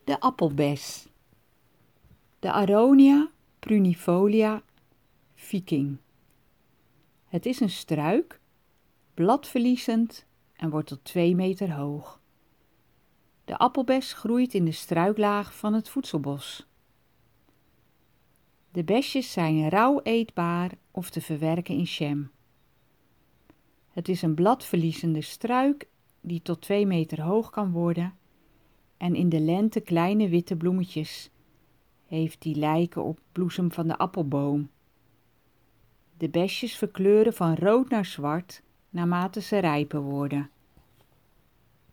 De appelbes. De Aronia prunifolia viking. Het is een struik, bladverliezend en wordt tot 2 meter hoog. De appelbes groeit in de struiklaag van het voedselbos. De besjes zijn rauw eetbaar of te verwerken in jam. Het is een bladverliezende struik die tot 2 meter hoog kan worden en in de lente kleine witte bloemetjes heeft die lijken op bloesem van de appelboom. De besjes verkleuren van rood naar zwart naarmate ze rijper worden.